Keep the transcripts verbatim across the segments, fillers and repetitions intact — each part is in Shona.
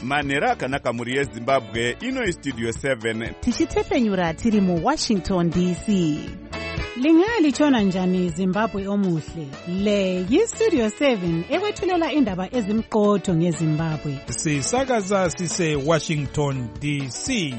manhero akanaka mhuri yezimbabwe. Ino istudio seven tichitepenyura tiri mu Washington D C. Lingalitshona njani Zimbabwe omuhle? Le yistudio seven ekwethulela indaba ezimqotho ngeZimbabwe. Sisakaza sise Washington D C.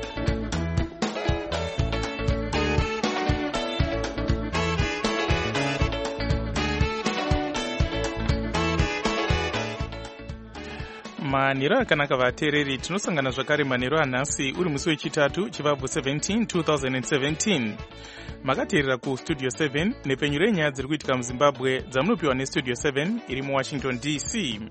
Manhero akanaka vateereri, tinosangana zvakare manhero anhasi uri musi wechitatu chivabvu seventeen two thousand seventeen. Makateerera ku Studio seven nepenyu renyaya dziri kuitika muZimbabwe dzamunopiwa neStudio seven iri muWashington D C.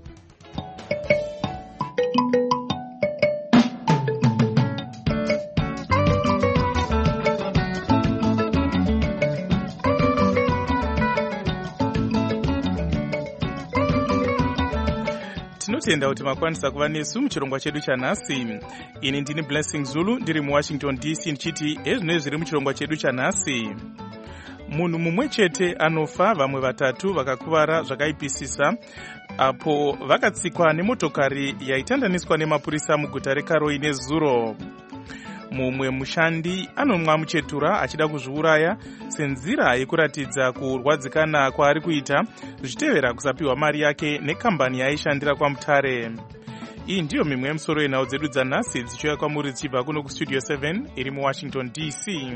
Tinotenda kuti makwanisa kuva nesu muchirongwa chedu chanhasi. Ini ndini Blessing Zulu ndiri muWashington D C ndichiti ezvinoi zviri muchirongwa chedu chanhasi. Munhu mumwe chete anofa, vamwe vatatu vakakuvara zvakaipisisa apo vakatsikwa nemotokari yaitandaniswa nemapurisa muguta reKaroi nezuro. Mumwe mushandi anomwa muchetura achida kuzviuraya senzira yekuratidza kurwadzikana kwaari kuita zvichitevera kusapiwa mari yake nekambani yaishandira kwaMutare. Iyi ndiyo mimwe yemusoro yenhau dzedu dzanhasi dzichiuya kwamuri dzichibva kuno kuStudio seven iri muWashington D C.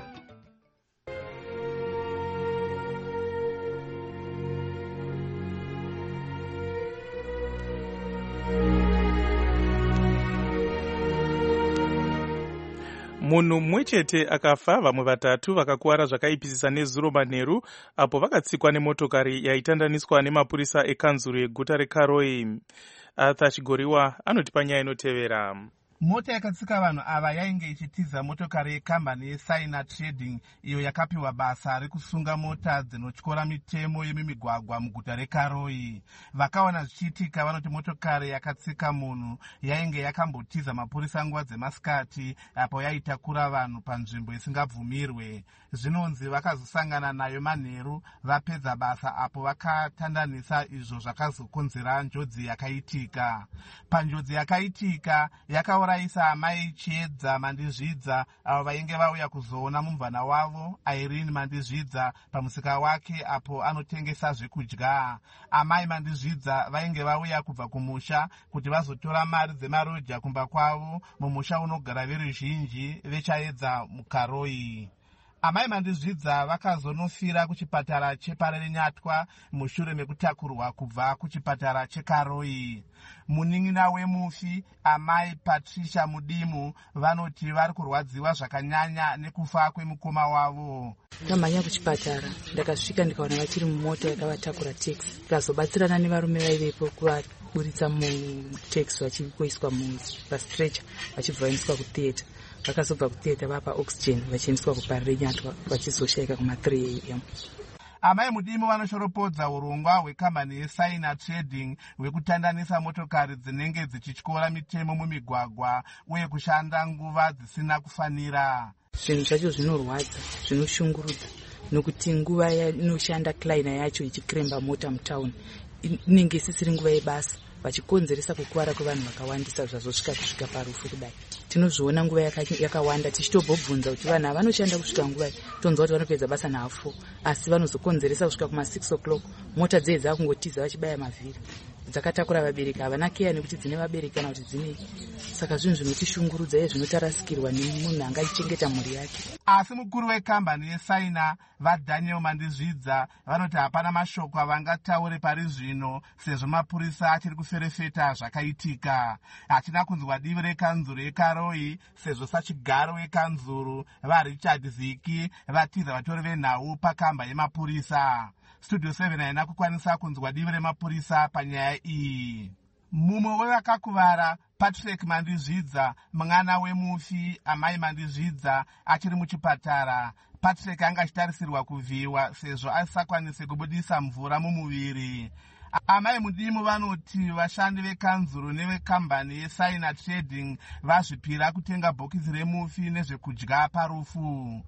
Munhu mumwe chete akafa, vamwe vatatu vakakuwara zvakaipisisa nezuro manheru apo vakatsikwa nemotokari yaitandaniswa nemapurisa ekanzuru yeguta reKaroi. Arthur Chigoriwa anotipa nyaya inotevera. Mota yakatsika vanhu ava yainge ichitiza motokari yekambani yeSaina Trading iyo yakapiwa basa rekusunga mota dzinotyora mitemo yemimigwagwa muguta reKaroi. Vakaona zvichiitika vanoti motokari yakatsika munhu yainge yakambotiza mapurisa nguva dzemasikati apo yaitakura vanhu panzvimbo isingabvumirwe. Zvinonzi vakazosangana nayo manheru vapedza basa apo vakatandanisa izvo zvakazokonzera njodzi yakaitika. Panjodzi yakaitika yakaura raisa amai Chiedza Mandizvidza avo vainge vauya kuzoona mumvana wavo Irene Mandizvidza pamusika wake apo anotengesa zvekudya. Amai Mandizvidza vainge vauya kubva kumusha kuti vazotora mari dzemarodha kumba kwavo mumusha unogara veruzhinji veChaedza muKaroi. Amai Mandizvidza vakazonofira kuchipatara cheParenyatwa mushure mekutakurwa kubva kuchipatara cheKaroi. Munin'ina wemufi amai Patricia Mudimu vanoti vari kurwadziwa zvakanyanya nekufa kwemukoma wavo. Ndamhanya kuchipatara, ndakasvika ndikaona vachiri mumota yakavatakura taxi. Ndikazobatsirana nevarume vaivepo kuvaburitsa mutaxi vachikoiswa mustretcher vachibvaniswa kutheatre. Vakazobva kutheatre vapa oxygen vachiendeswa kuParenyatwa vachizoshaika kuma three a m. Amai Mudimu vanoshoropodza urongwa hwekambani yeSaina Trading hwekutandanisa motokari dzinenge dzichityora mitemo mumigwagwa uye kushanda nguva dzisina kufanira. Zvinhu zvacho zvinorwadza, zvinoshungurudza, nokuti nguva inoshanda client yacho ichikremba mota mutauni inenge isisiri nguva yebasa, vachikonzeresa kukuwara kwevanhu vakawandisa zvazosvika kusvika parufu kudai. Tinozviona nguva yakawanda tichitobvunza kuti vanhu vanoshanda kusvika nguva tonzwa kuti vanopedza basa na four asi vanozokonzeresa kusvika kuma six o'clock mota dzedzi dzakungotiza vachibaya mavhiri. Dzakatakura vabereki havana keya nekuti dzine vabereki kana kuti dzine. Saka zvinhu zvinotishungurudza uye zvinotarasikirwa nemunhu angaichengeta mhuri yake. Asi mukuru wekambani yeSaina vaDaniel Mandizvidza vanoti hapana mashoko avangataure pari zvino sezvo mapurisa achiri kuferefeta zvakaitika. Hachina kunzwa divi rekanzuru yeKaroi sezvo sachigaro wekanzuru vaRichard Ziki vatiza vatori venhau pakamba yemapurisa. Studio seven haina kukwanisa kunzwa divi remapurisa panyaya iyi. Mumwe wevakakuvara Patrick Mandizvidza, mwana wemufi amai Mandizvidza, achiri muchipatara. Patrick anga achitarisirwa kuvhiyiwa sezvo asakwanise kubudisa mvura mumuviri. Amai Mudimu vanoti vashandi vekanzuru nevekambani yeSaina Trading vazvipira kutenga bhokisi remufi nezvekudya parufu.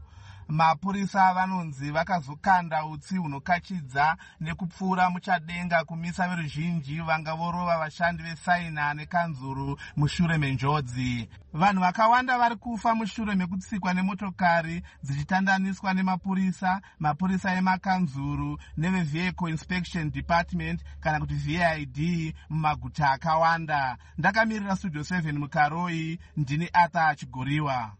Mapurisa vanonzi vakazokanda utsi hunokachidza nekupfuura muchadenga kumisa veruzhinji vanga vorova vashandi vesaina nekanzuru mushure menjodzi. Vanhu vakawanda vari kufa mushure mekutsikwa nemotokari dzichitandaniswa nemapurisa, mapurisa emakanzuru neve Vehicle Inspection Department kana kuti V I D mumaguta akawanda. Ndakamirira Studio seven mukaroi, ndini Arthur Chigoriwa.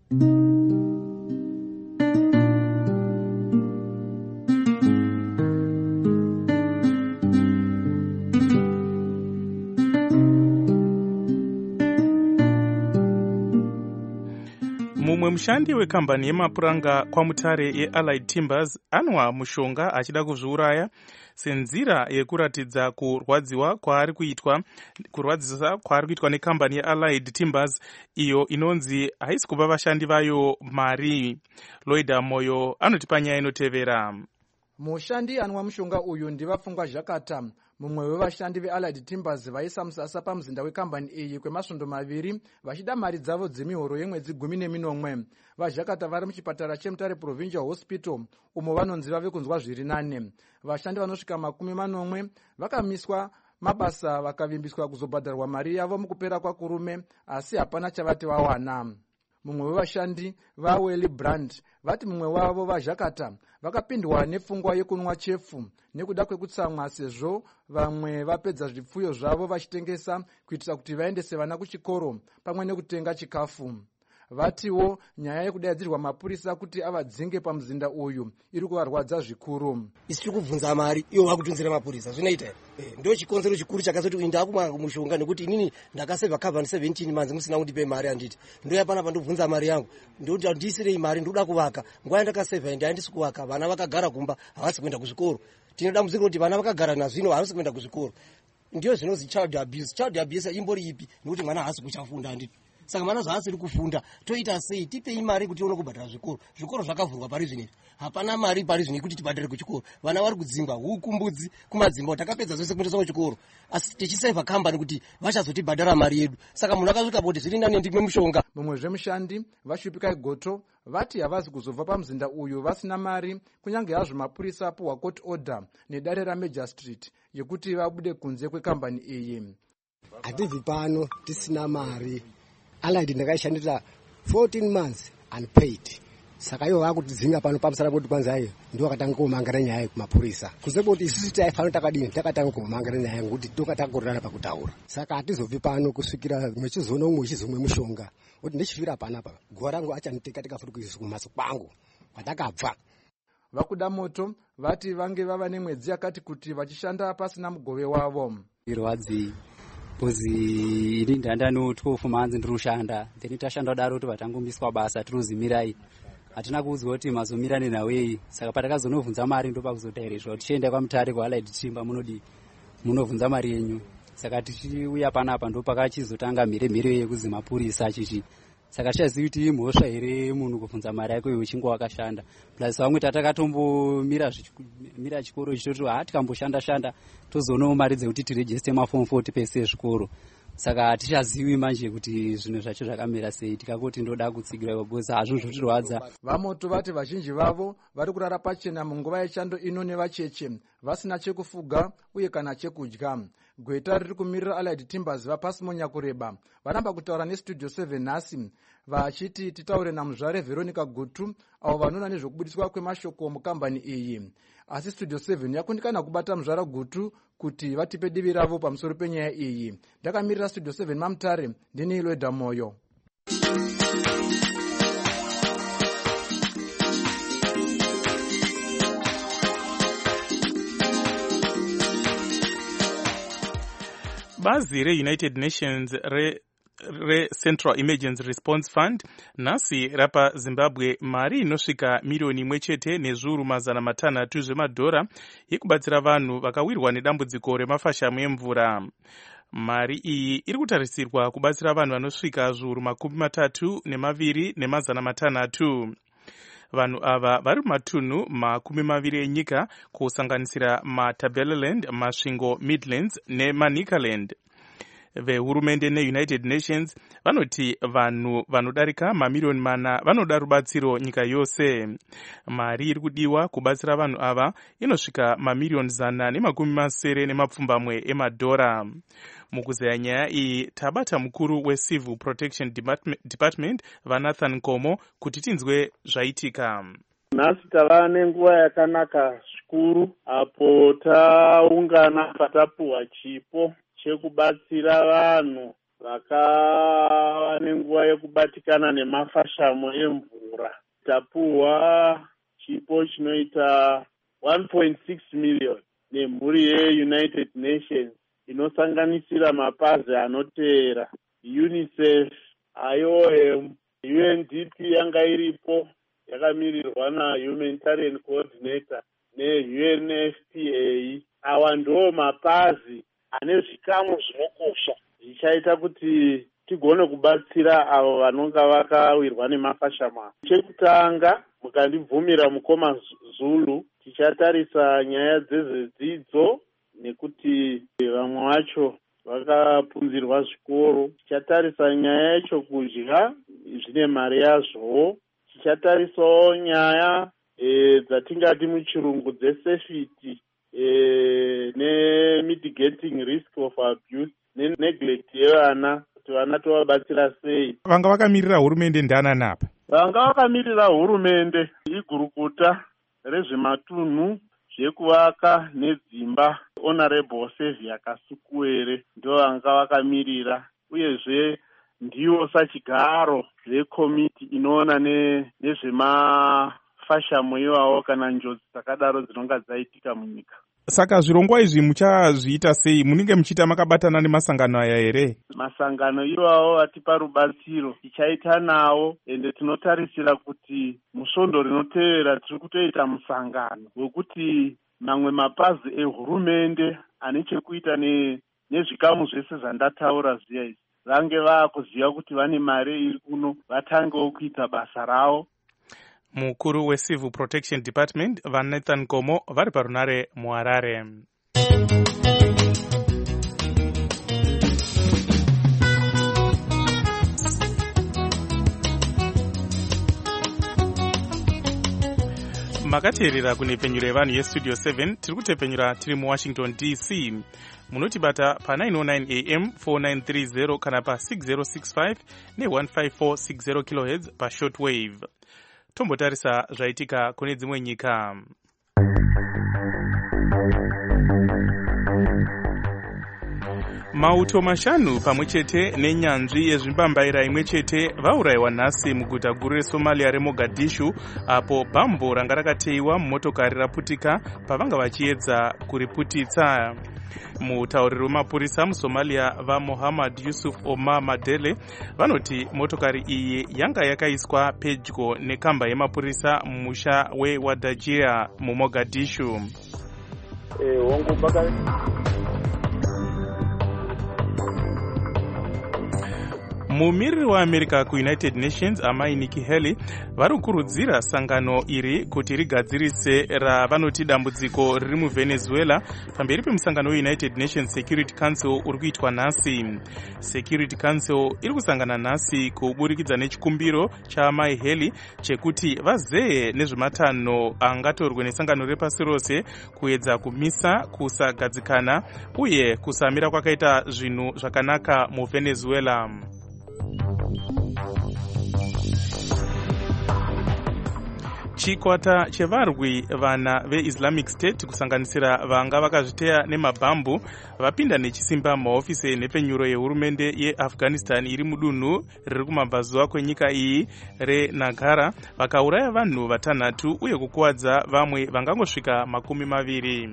Mumwe mushandi wekambani yemapuranga kwaMutare yeAllied Timbers anwa mushonga achida kuzviuraya senzira yekuratidza kurwadziwa kwaari kuitwa kurwadzisa kwaari kuitwa nekambani yeAllied Timbers iyo inonzi haisi kupa vashandi vayo mari. Loida Moyo anotipa nyaya inotevera. Mushandi anwa mushonga uyu ndivafungwa Zhakata, mumwe wevashandi veAllied Timbers vaisa musasa pamuzinda wekambani iyi kwemasvondo maviri vachida mari dzavo dzemihoro yemwedzi gumi neminomwe. VaZhakata vari muchipatara cheMutare Provincial Hospital umo vanonzi vave kunzwa zviri nane. Vashandi vanosvika makumi manomwe vakamiswa mabasa vakavimbiswa kuzobhadharwa mari yavo mukupera kwakurume, asi hapana chavati vawana. Mumwe wevashandi vaWelly Brand vati mumwe wavo vaZhakata vakapindwa nepfungwa yekunwa chefu nekuda kwekutsamwa sezvo vamwe vapedza zvipfuyo zvavo vachitengesa kuitira kuti vaendese vana kuchikoro pamwe nekutenga chikafu. Vatiwo nyaya yekudaidzirwa mapurisa kuti avadzinge pamuzinda uyu iri kuvarwadza zvikuru. Isi kubvunza mari iwo vakutunzira mapurisa zvinoita eh ndio chikonzero chikuru chakazoti uyu ndakumwa mushonga nekuti inini ndakaseva cover seventeen manzi musina kundipe mari anditi ndio yapana pandobvunza mari yangu ndio ndisire mari ndoda kuvaka ngwa ndakaseva ndi andisi kuvaka vana vakagara kumba havasi kuenda kuzvikoro tinoda muziko kuti vana vakagara nazvino havasi kuenda kuzvikoro ndio zvinozi child abuse. Child abuse imbori ipi nekuti mwana havasi kuchafunda anditi saka mwana zvaasiri kufunda toita sei tipei mari kuti uone kubhadhara zvikoro zvikoro zvakavhurwa pari zvinezvi hapana mari pari zvine kuti tibhadhare kuchikoro vana vari kudzingwa huku mbudzi kumadzimba takapedza zvese kuendesa kuchikoro asi tichiseva kambani kuti vachazotibhadhara mari yedu saka munhu akasvika kuti zviri nani ndime mushonga. Mumwe zvemushandi vashupikai goto vati havazi kuzobva pamuzinda uyu vasina mari kunyange hazvo mapurisa apuhwa court order nedare raMajor Street yekuti vabude kunze kwekambani iyi. Hatibvi pano tisina mari. Allied ndakaishandira fourteen months unpaid. Saka ivo vakutidzinga pano pamusara poti panzayo ndio vakatanga kumangana nyaya kumapurisa. Kuzeboti isusu taifano takadini takatanga kumangana nyaya ngekuti tokatakorana pakutaura. Saka hatizobvi pano kusvikira mwechizoona umwe uchizomwe mushonga. Kuti ndichifira panapa guwa rangu achaniteka tikafuti kuisa kumhatso kwangu kwatakabva. Vakuda moto vati vange vava nemwedzi yakati kuti vachishanda pasina mugove wavo. Irwadzi Pozi ini ndandano twelve months ndirushanda then tashanda daro kuti vatangomiswa basa tirozimirai hatina kuudzwa kuti mazomirane nawei saka patakazonovhunza mari ndo pakuzotairizva tichienda kwaMutare kwaAllied Timber munodi munovhunza mari yenyu saka tichiuya panapa ndo pakachizotanga mhire mhire yekuzi mapurisa chichi saka tichazivi kuti imhosva here munhu kubvunza mari yako iwe uchinge wakashanda plus vamwe tatakatomira mira chikoro ichitoti ha tikamboshanda shanda tozoonawo mari dzekuti tirejiste mafomu forty pese ezvikoro saka hatichazivi manje kuti zvinhu zvacho zvakamira sei tikakoti ndoda kutsigira because hazvo zvotirwadza. Vamoto vati vazhinji vavo vari kurara pachena munguva yechando ino nevacheche vasina chekufuga uye kana chekudya. Gweta riri kumirira Allied Timbers vapasi monyakureba varamba kutaura neStudio seven nhasi vachiti titaure namuzvare Veronica Gutu avo vanoona nezvokubudiswa kwemashoko mukambani iyi. Asi Studio seven yakundikana kubata muzvara Gutu kuti vatipe divi ravo pamusoro penyaya iyi. Ndakamirira Studio seven maMutare ndini Loida Moyo. Bazi re-United Nations re re-Central Emergency Response Fund nhasi rapa Zimbabwe mari inosvika milioni imwe chete nezviuru mazana matanhatu zvemadhora yekubatsira vanhu vakawirwa nedambudziko remafashamu emvura. Mari iyi iri kutarisirwa kubatsira vanhu vanosvika zviuru makumi matatu nemaviri nemazana matanhatu. Vanhu ava vari mumatunhu makumi maviri enyika kusanganisira maTabeleland, Masvingo Midlands neManicaland. vehurumende neunited nations vanoti vanhu vanodarika mamiriyoni mana vanoda rubatsiro nyika yose. Mari iri kudiwa kubatsira vanhu ava inosvika mamiriyoni zana nemakumi masere nemapfumbamwe emadhora. Mukuzeya nyaya iyi tabata mukuru weCivil Protection Department vaNathan Komo kuti tinzwe zvaitika. Nhasi tava nenguva yakanaka zvikuru apo taungana patapuhwa chipo chekubatsira vanhu vakava nenguva yekubatikana nemafashamo emvura. Tapuhwa chipo chinoita one point six million nemhuri yeUnited Nations inosanganisira mapazi anoteera UNICEF, I O M, U N D P yanga iripo yakamirirwa naHumanitarian Coordinator neU N F P A. Awa ndo mapazi ane zvikamu zvinokosha zvichaita kuti tigone kubatsira avo vanonga vakawirwa nemafashamo. Chekutanga, mukandibvumira mukoma Zulu, tichatarisa nyaya dzezvedzidzo nekuti vamwe vacho vakapunzirwa zvikoro. Tichatarisa nyaya yechokudya zvine mari yazvo. Tichatarisawo nyaya e, dzatingati muchirungu dzesafety e, nemitigating risk of abuse neneglect yevana kuti vana tovabatsira sei. Vanga vakamirira hurumende ndana napa? Vanga vakamirira hurumende igurukuta rezvematunhu zvekuvaka nedzimba Honorable Sevia Kasukuwere ndo vanga vakamirira, uyezve ndiwo sachigaro zvekomiti inoona nezvemafashamo iwawo kana njodzi dzakadaro dzinonga dzaitika munyika. Saka zvirongwa izvi muchazviita sei? Munenge muchiita makabatana nemasangano aya here? Masangano iwawo atipa rubatsiro tichaita nawo, ende tinotarisira kuti musvondo rinotevera tiri kutoita musangano wekuti mamwe mapazi ehurumende ane chekuita nezvikamu zvese zvandataura zviya izvi vange vakuziva kuti vane mari iri kuno vatangewo kuita basa ravo. Mukuru weCivil Protection Department vaNathan Komo vari parunare muHarare. Makateerera kune penyuro yevanhu yestudio seven, tiri kutepenyura tiri muWashington D C. Munotibata pa nine oh nine A M four nine three zero kana pa six zero six five ne one five four six zero kilohertz pa shortwave. Tombotarisa zvaitika kune dzimwe nyika. Mauto mashanu pamwechete nenyanzvi yezvimbambaira imwe chete vaurayiwa nhasi muguta guru reSomalia reMogadishu, apo bhambo ranga rakateiwa mumotokari raputika pavanga vachiedza kuriputitsa. Mutauriri wemapurisa muSomalia vaMohammad Yusuf Omar Madele vanoti motokari iyi yanga yakaiswa pedyo nekamba yemapurisa mumusha weWadajia muMogadishu. Eh, wangu baka Mumiriri weAmerica kuUnited Nations amai Nikki Haley vari kukurudzira sangano iri kuti rigadzirise ravanoti dambudziko riri muVenezuela pamberi pemusangano weUnited Nations Security Council uri kuitwa nhasi. Security Council iri kusangana nhasi kuburikidza nechikumbiro chaamai Haley chekuti vazeye nezvematanho angatorwe nesangano repasi rose kuedza kumisa kusagadzikana uye kusamira kwakaita zvinhu zvakanaka muVenezuela. Chikwata chevarwi vana veIslamic State kusanganisira vanga vakazviteya nemabhambu vapinda nechisimba mahofisi nepenyuro yehurumende yeAfghanistan iri mudunhu riri kumabvazuva kwenyika iyi reNagara, vakauraya vanhu vatanhatu uye kukuwadza vamwe vangangosvika makumi maviri.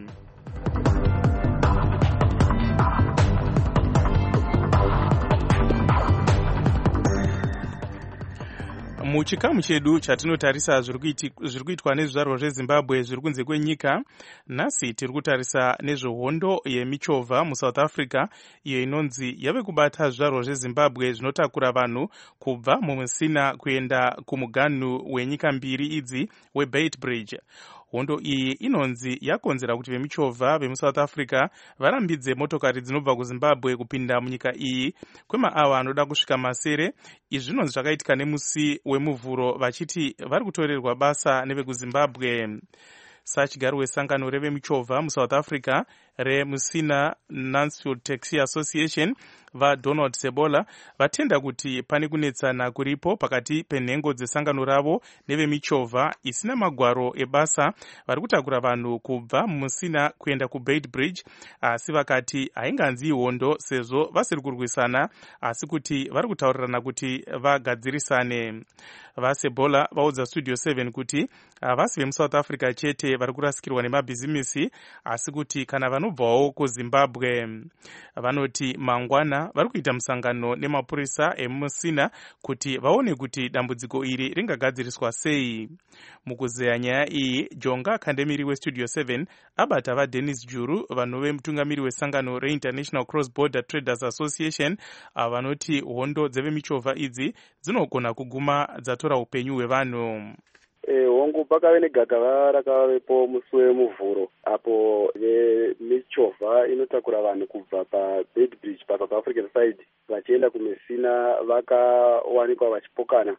Muchikamu chedu chatinotarisa zviri kuitwa nezvizvarwa zveZimbabwe zviri kunze kwenyika, nhasi tiri kutarisa nezvehondo yemichovha muSouth Africa iyo inonzi yave kubata zvizvarwa zveZimbabwe zvinotakura vanhu kubva mumusina kuenda kumuganhu wenyika mbiri idzi weBeitbridge. Hondo iyi inonzi yakonzera kuti vemichovha vemuSouth Africa varambidze motokari dzinobva kuZimbabwe kupinda munyika iyi kwemaawa anoda kusvika masere. Izvi zvinonzi zvakaitika nemusi wemuvhuro vachiti vari kutorerwa basa nevekuZimbabwe. Sachigaro wesangano revemichovha muSouth Africa reMusina Mansfield Taxi Association vaDonald Sebola vatenda kuti pane kunetsana kuripo pakati penhengo dzesangano ravo nevemichovha isina magwaro ebasa vari kutakura vanhu kubva muMusina kuenda kuBeitbridge, asi vakati hainganzi hondo sezvo vasiri kurwisana asi kuti vari kutaurirana kuti vagadzirisane. VaSebola vaudza Studio seven kuti havasi vemuSouth Africa chete vari kurasikirwa nemabhizimisi asi kuti kana vanobvawo kuZimbabwe. Vanoti mangwana vari kuita musangano nemapurisa eMusina kuti vaone kuti dambudziko iri ringagadziriswa sei. Mukuzeya nyaya iyi, Jonga Kandemiri weStudio seven abata vaDennis Juru vanove mutungamiri wesangano reInternational Cross Border Traders Association vanoti hondo dzevemichovha idzi dzinogona kuguma dzatora upenyu hwevanhu. E, hongu pakave negakava rakavepo musi wemuvhuro apo vemichovha inotakura vanhu kubva paBeitbridge paSouth African side vachienda kuMusina vakawanikwa vachipokana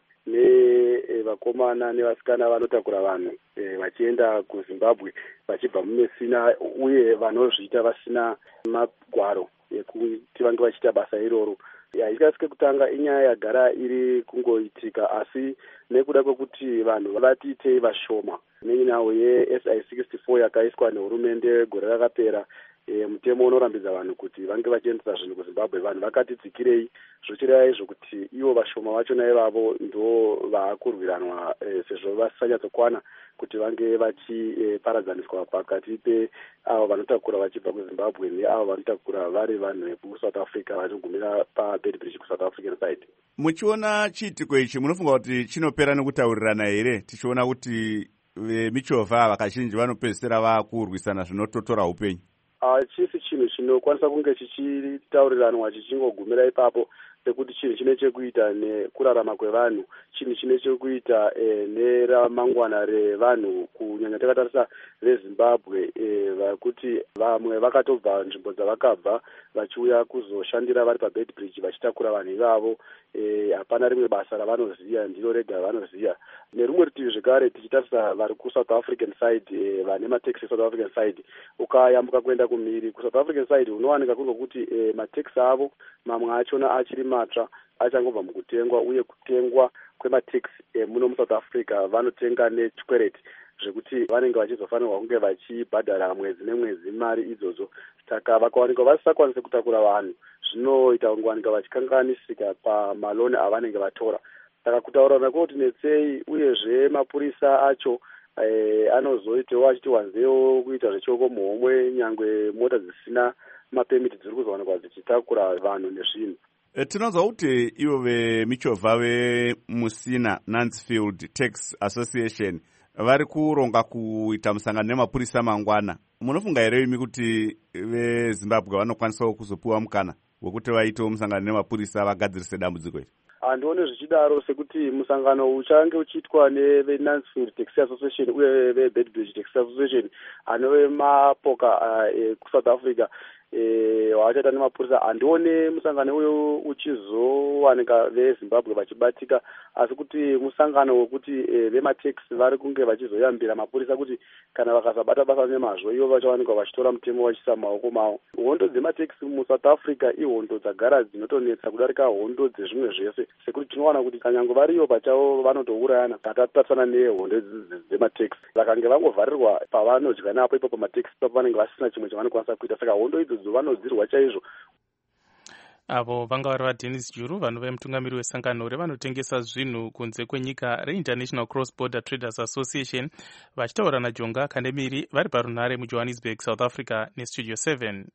nevakomana nevasikana vanotakura vanhu e, vachienda kuZimbabwe vachibva muMusina, uye vanozviita vasina magwaro ekuti vange vachiita basa iroro. Haikasike kutanga inyaya yagara iri kungoitika, asi nekuda kwekuti vanhu vatiitei vashoma nenyawo yeS I sixty-four yakaiswa nehurumende gore rakapera, e, mutemo unorambidza vanhu kuti vange vachiendesa zvinhu kuZimbabwe, vanhu vakati dzikirei, zvochireva izvo kuti ivo vashoma vachona ivavo ndo vakurwiranwa e, sezvo vasisanyatokwana kuti vange vachiparadzaniswa e, pakati peavo vanotakura vachibva kuZimbabwe neavo vanotakura vari vanhu vekuSouth Africa vachigumira paBeitbridge kuSouth African side. Muchiona chiitiko ichi munofunga kuti chinopera nekutaurirana here, tichiona kuti vemichovha vakazhinji vanopedzisira vakurwisana zvinototora upenyu? Hachisi chinhu chinokwanisa kunge chichitauriranwa chichingogumira ipapo, sekuti chinhu chine chekuita nekurarama kwevanhu, chinhu chine chekuita e, neramangwana revanhu, kunyanya takatarisa veZimbabwe e, vakuti vamwe vakatobva nzvimbo dzavakabva vachiuya kuzoshandira vari paBeitbridge vachitakura vanhu ivavo. Hapana e, rimwe basa ravanoziya, ndiro rega ravanoziya. Nerumwe rutivi zvekare tichitarisa vari kuSouth African side e, vane mataxi South African side, ukayambuka kuenda kumhiri kuSouth African side unowanika kuri kuti e, mataxi avo mamwe achona achiri matsva achangobva mukutengwa, uye kutengwa kwemataxi e, muno muSouth Africa vanotenga nechikwereti zvekuti vanenge vachizofanirwa kunge vachibhadhara mwedzi nemwedzi mari idzodzo. Saka vakawanikwa vasisakwanise kutakura vanhu, zvinoita kungowanika vachikanganisika pamaloni avanenge vatora. Saka kutaurana kuti netsei, uyezve mapurisa acho e, anozoitewo achiti wanzewo kuita zvechoko muhomwe, nyangwe mota dzisina mapemiti dziri kuzowanikwa dzichitakura vanhu nezvinhu. E, tinonzwa kuti ivo vemichovha veMusina Mansfield Taxi Association vari kuronga kuita musangano nemapurisa mangwana. Munofunga here imi kuti veZimbabwe vanokwanisawo kuzopiwa mukana wekuti vaitewo musangano nemapurisa vagadzirise dambudziko iri? Handione zvichidaro, sekuti musangano uchange uchiitwa neveNansfield Taxi Association uye veBeitbridge Taxi Association anove mapoka ekuSouth Africa wachaita nemapurisa. Handione musangano uyo uchizowanika veZimbabwe vachibatika, asi kuti musangano wekuti vemataxi vari kunge vachizoyambira mapurisa kuti kana vakasabata basa nemazvo ivo vachawanikwa vachitora mutemo vachisa maoko mavo. Hondo dzemataxi muSouth Africa ihondo dzagara dzinotonetsa kudarika hondo dzezvimwe zvese, sekuti tinowana kuti kanyange variyo pachavo vanotourayana katatatsana nehondo dzemataxi. Vakange vangovharirwa pavanodya napo ipapo mataxi papo vanenge vasina chimwe chavanokwanisa kuita, saka hondo idzodzo vanodzirwa chaizvo. Avo vanga vari vaDennis Juru vanove mutungamiri wesangano revanotengesa zvinhu kunze kwenyika reInternational Cross Border Traders Association vachitaura naJonga Kandemiri vari parunhare muJohannesburg, South Africa neStudio seven.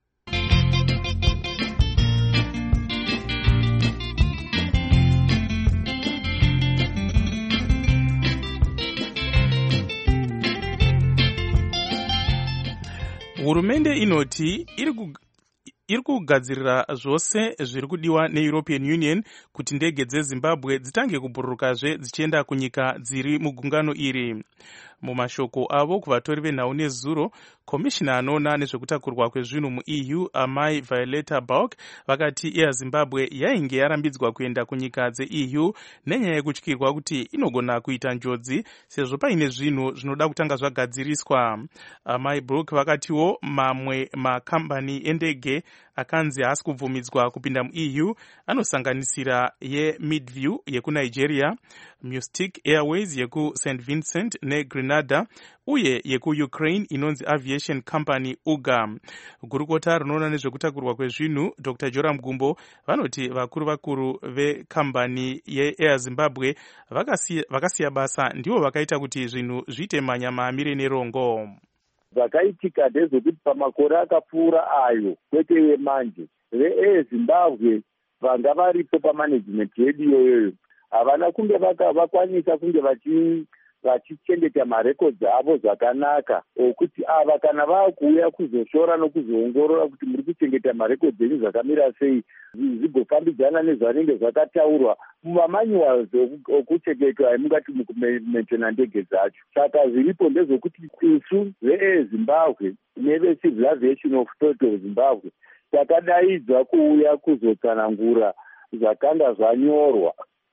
Hurumende inoti iri ku iri kugadzirira zvose zviri kudiwa neEuropean Union kuti ndege dzeZimbabwe dzitange kubhururukazve dzichienda kunyika dziri mugungano iri. Mumashoko avo kuvatori venhau nezuro, komishina anoona nezvekutakurwa kwezvinhu muE U amai Violeta Bulk vakati Air Zimbabwe yainge yarambidzwa kuenda kunyika dzeE U nenyaya yekutyirwa kuti inogona kuita njodzi sezvo paine zvinhu zvinoda kutanga zvagadziriswa. Amai Bulk vakatiwo mamwe makambani endege akanzi haasi kubvumidzwa kupinda muE U anosanganisira yeMidview yekunigeria, Mustic Airways yekuSaint Vincent neGrenada uye yekuUkraine inonzi Aviation Company UGA. Gurukota rinoona nezvekutakurwa kwezvinhu Doctor Joram Gumbo vanoti vakuru vakuru vekambani yeAir Zimbabwe vakasiya, vakasiya basa ndivo vakaita kuti zvinhu zviite manyama-amire nerongo. Zvakaitika ndezvekuti pamakore akapfuura ayo kwete yemanje veAir Zimbabwe vanga varipo pamanagement yedu iyoyo havana kunge vakwanisa kunge vachi vachichengeta marekodzi avo zvakanaka okuti ava kana vakuuya kuzoshora nokuzoongorora kuti muri kuchengeta marekodzi enyu zvakamira sei zvigofambidzana nezvanenge zvakataurwa mumamanuals okuchengetwa emungati mukumentena ndege dzacho. Saka zviripo ndezvokuti isu veAir Zimbabwe nevecivil aviation authority of Zimbabwe takadaidzwa kuuya kuzotsanangura zvakanga zvanyorwa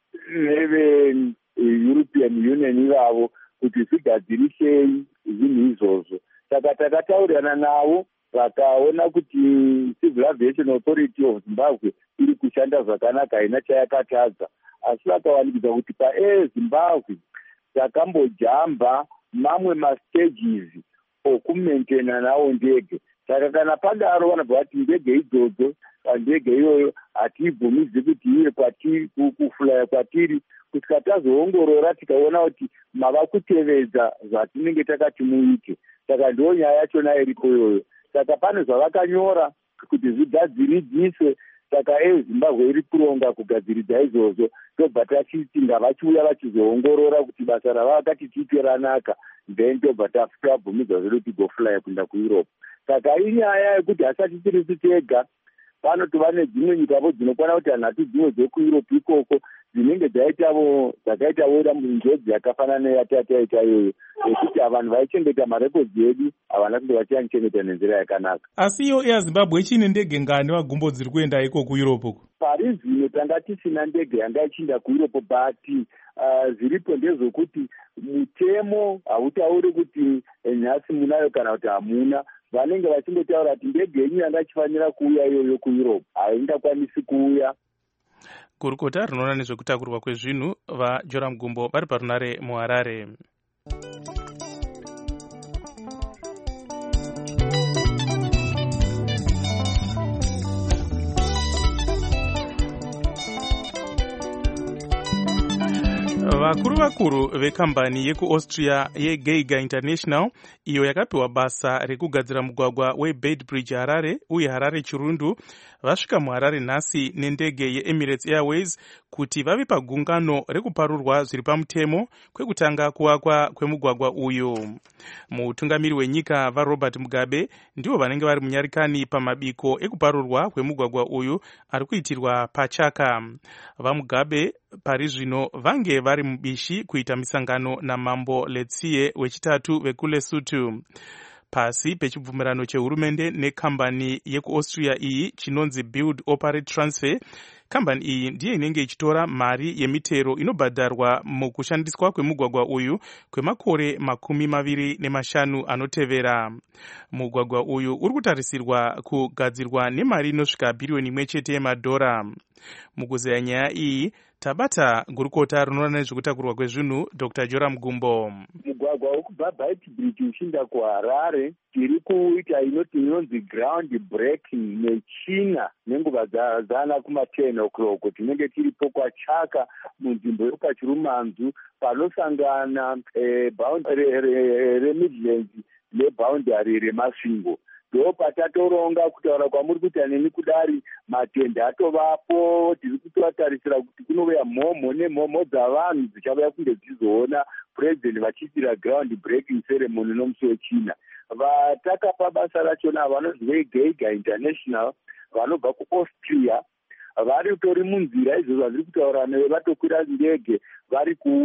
neve European Union ivavo kuti zvigadzirisei zvinhu izvozvo. Saka takataurirana navo vakaona kuti Civil Aviation Authority of Zimbabwe iri kushanda zvakanaka, haina chayakatadza, asi vakawanikidza kuti paAir Zimbabwe takambojamba mamwe mastages okumentena nawo ndege. Saka kana padaro vanobva vati ndege idzodzo pandege iyoyo hatiibvumidzi kuti iye kwatiri kufulaya kwatiri, kusvika tazoongorora tikaona kuti mava kutevedza zvatinenge takati muite. Saka ndiyo nyaya yachona iripo iyoyo. Saka pane zvavakanyora kuti zvigadziridziswe. Saka Air Zimbabwe iri kuronga kugadziridza izvozvo, tobva tachiti ngavachiuya vachizoongorora kuti basa ravakati tiite ranaka, then tobva tabvumidza zvedu tigofulaya kuenda kuEurope. Saka inyaya yekuti hasati tiri tega, pano tova nedzimwe nyikavo dzinokwana kuti hanhatu dzimwe dzekuEurope ikoko dzinenge dzaitavo dzakaitavo njodzi yakafanana neyatataita iyoyo yekuti vanhu vaichengeta marekodzi edu havana kunge vachiyanichengeta nenzira yakanaka. Asi iyo Air Zimbabwe ichine ndege ngani vagumbo dziri kuenda iko kuEurope uko? Pari zvino tanga tisina ndege yanga ichiinda kuEurope, but uh, zviripo ndezvokuti mutemo hautauri kuti nhasi munayo kana kuti hamuna. Vanenge vachingotaura kuti ndege yenyu yanga ichifanira kuuya iyoyo kuEurope haingakwanisi kuuya. Gurukota rinoona nezvekutakurwa kwezvinhu vaJoram Gumbo vari parunare muHarare. Vakuru vakuru vekambani yekuAustria yeGeiger International iyo yakapiwa basa rekugadzira mugwagwa weBedbridge Harare uye Harare Chirundu vasvika muHarare nhasi nendege yeEmirates Airways kuti vave pagungano rekuparurwa zviri pamutemo kwekutanga kuvakwa kwemugwagwa uyu. Mutungamiri wenyika vaRobert Mugabe ndivo vanenge vari munyarikani pamabiko ekuparurwa kwemugwagwa uyu ari kuitirwa paChaka. VaMugabe pari zvino vange vari mubishi kuita misangano naMambo Letsie wechitatu vekuLesotho. Pasi pechibvumirano chehurumende nekambani yekuAustria iyi chinonzi Build Operate Transfer, kambani iyi ndiye inenge ichitora mari yemitero inobhadharwa mukushandiswa kwemugwagwa uyu kwemakore makumi maviri nemashanu anotevera. Mugwagwa uyu uri kutarisirwa kugadzirwa nemari inosvika bhiriyoni imwe chete yemadhora. Mukuzeya nyaya iyi tabata gurukota rinoona nezvekutakurwa kwezvinhu Doctor Joram Gumbo. Mugwagwa wekubva Beitbridge uchienda kuHarare tiri kuita inoti inonzi ground breaking nechina nenguva dzana kuma ten o'clock tinenge tiripo kwaChaka munzvimbo yopachirumanzu panosangana eh, reMidlands neboundary reMasvingo. Ndo patatoronga kutaura kwamuri kuita neni kudari matende atovapo, tiri kutotarisira kuti kunouya mhomho nemhomho dzavanhu dzichavaya kunge dzizoona president vachiitira ground breaking ceremony nomusi wechina. Vatakapa basa rachona vanonzi veGeiger International vanobva kuAustria vari tori munzira izvo zvaziri kutaura newe vatokwira ndege vari kuuya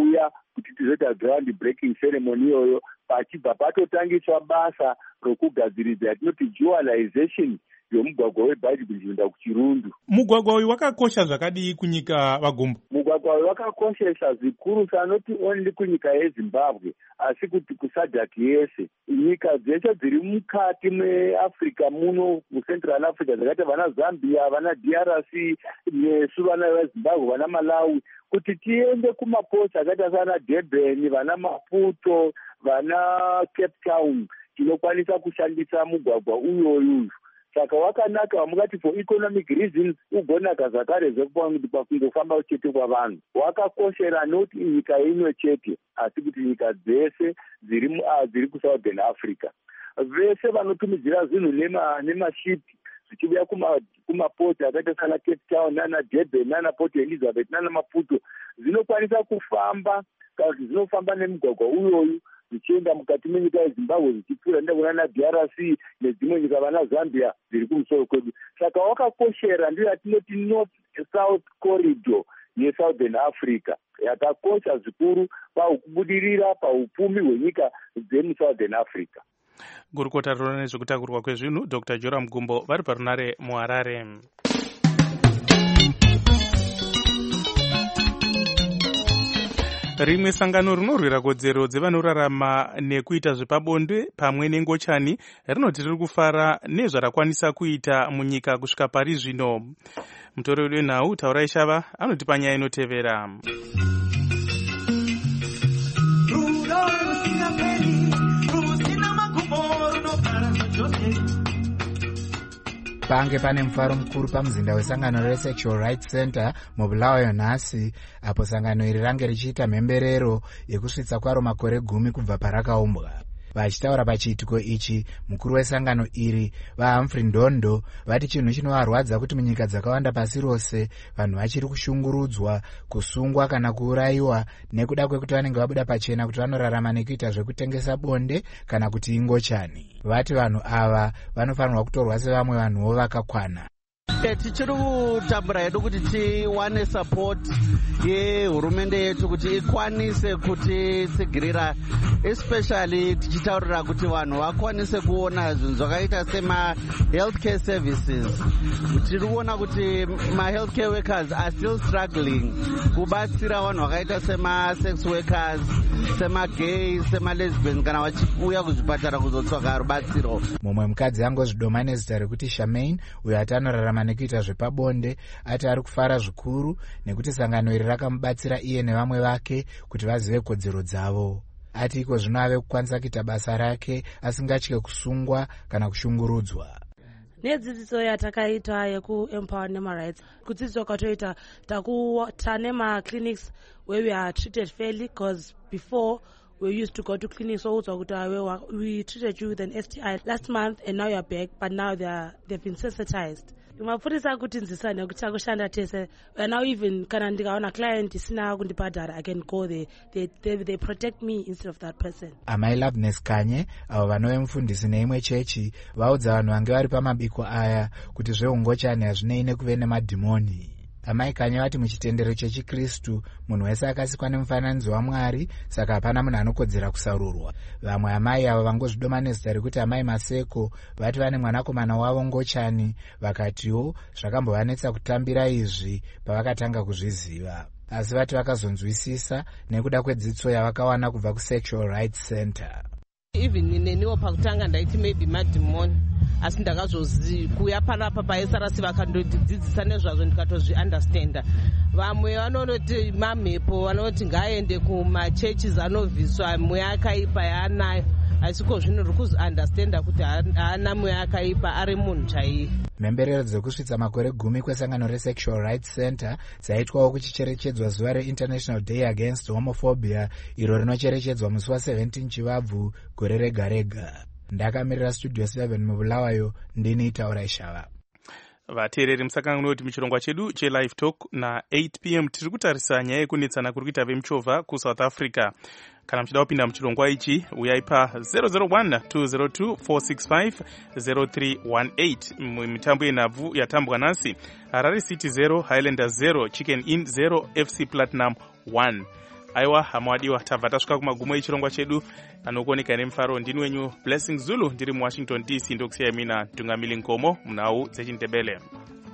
kuti tizoita ground breaking ceremony iyoyo, pachibva patotangiswa basa rokugadziridza yatinoti dualization yomugwagwa weBaji Bridge kuenda kuChirundu. Mugwagwa uyu wakakosha zvakadii kunyika vaGombo? Mugwagwa uyu wakakoshesa zvikuru sanoti only kunyika yeZimbabwe, asi kuti kuSADC yese. Nyika dzeshe dziri mukati meAfrica muno, muCentral Africa, dzakaita vana Zambia, vana D R C, nesu vana veZimbabwe, vana Malawi, kuti tiende kumaposi akaita sana Durban, vana Maputo, vana Cape Town, tinokwanisa kushandisa mugwagwa uyoyu. Saka wakanaka, wamukati for economic reasons ugonaka zvakare zvekungofamba chete kwavanhu. Wakakoshera noti nyika imwe chete, asi kuti nyika dzese dziri dziri kuSouthern Africa. Vese vanotumidzira zvinhu nema nemashipi zvichiuya kuma kumapoti akaita sana Cape Town nana Durban nana Port Elizabeth nana Maputo zvinokwanisa kufamba kana zvinofamba nemugwagwa uyoyu zvichienda mukati menyika yeZimbabwe zvichipfuura nda kuna D R C nedzimwe nyika vana Zambia dziri kumusoro kwedu. Saka wakakoshera ndiyo yatinoti North South Corridor yeSouthern Africa yakakosha zvikuru pakubudirira paupfumi hwenyika dzemuSouthern Africa. Gurukota rinoona nezvekutakurwa kwezvinhu Doctor Joram Gumbo vari parunare muHarare. Rimwe sangano rinorwira kodzero dzevanorarama nekuita zvepabonde pamwe nengochani rinoti riri kufara nezvarakwanisa kuita munyika kusvika pari zvino. Mutori wedu wenhau Taurai Shava anotipa nyaya inotevera. Pange pane mufaro mukuru pamuzinda wesangano reSexual Rights Center muBulawayo nhasi, apo sangano iri range richiita mhemberero yekusvitsa kwaro makore gumi kubva parakaumbwa. Vachitaura pachiitiko ichi, mukuru wesangano iri vaHumphrey Ndondo vati chinhu chinovarwadza kuti munyika dzakawanda pasi rose vanhu vachiri kushungurudzwa, kusungwa kana kuurayiwa nekuda kwekuti vanenge vabuda pachena kuti vanorarama nekuita zvekutengesa bonde kana kuti ingochani. Vati vanhu ava vanofanirwa kutorwa sevamwe vanhuwo vakakwana. Tichiri kutambura hedu kuti tiwane support yehurumende yetu kuti ikwanise kutitsigirira, especially tichitaurira kuti vanhu vakwanise kuona zvinhu zvakaita sema healthcare services. Tiri kuona kuti ma healthcare workers are still struggling kubatsira vanhu vakaita sema sex workers, sema gays, sema lesbians kana vachiuya kuzvipatara kuzotsvaga rubatsiro. Mumwe mukadzi angozvidoma nezita rekuti Shamaine, uyo atanorarama nekuita zvepabonde, ati ari kufara zvikuru nekuti sangano iri rakamubatsira iye nevamwe vake kuti vazive kodzero dzavo. Ati iko zvino ave kukwanisa kuita basa rake asingatye kusungwa kana kushungurudzwa. Nedzidziso yatakaita yekuempower nema rights, kudzidziswa kwatoita tane ma clinics where we are treated fairly, because before we used to go to clinics so we treated you with an S T I last month and now you're back, but now they are, they've been sensitized. Mapurisa kuti nzisane kuti takushanda tese, and now even kana ndikaona client isina kundibhadhara I can go there. They, they, they protect me instead of that person. Amai Loveness Kanye, avo vanove mufundisi neimwe chechi, vaudza vanhu vange vari pamabiko aya kuti zveungochani hazvinei nekuve nemadhimoni. Amai Kanye vati muchitendero chechiKristu munhu wese akasikwa nemufananidzo waMwari, saka hapana munhu anokodzera kusarurwa. Vamwe amai avo vangozvidoma nezita rekuti amai Maseko vati vane mwanakomana wavo ngochani, vakatiwo zvakambovanetsa kutambira izvi pavakatanga kuzviziva. Asi vati vakazonzwisisa nekuda kwedzidzo yavakawana kubva kuSexual Rights Center. Even neniwo pakutanga ndaiti maybe madhimoni, asi ndakazokuya panapa paS R C vakandodzidzisa nezvazvo ndikatozviunderstanda. Vamwe vanoti mamhepo, vanoti ngaaende kumachurches anovhiswa mweya akaipa yaanayo, asi ko zvino riri kuziunderstanda kuti haana mweya akaipa, ari munhu chaiye. Mhemberero dzekusvitsa makore gumi kwesangano reSexual Rights Center dzaitwawo kuchicherechedzwa zuva reInternational Day Against Homophobia, iro rinocherechedzwa musi wa17 Chivabvu gore rega rega. Ndakamirira Studio seven muBulawayo, ndini Taurai Shava. Vateereri musakanganwe kuti muchirongwa chedu cheLive Talk na eight p m tiri kutarisa nyaya yekunetsana kuri kuita vemuchovha kuSouth Africa. Kana muchida kupinda muchirongwa ichi, uyai pa zero zero one two zero two four six five zero three one eight. Mitambo yenhabvu yatambwa nhasi: Harare City zero, Highlanders zero, Chicken Inn zero, F C Platinum one. aiwa hamawadiwa tabva tasvika kumagumo echirongwa chedu anokuoneka nemufaro. Ndini wenyu Blessing Zulu ndiri muwashington D C ndokusiyai mina Tungamili Nkomo munhau dzechindebele.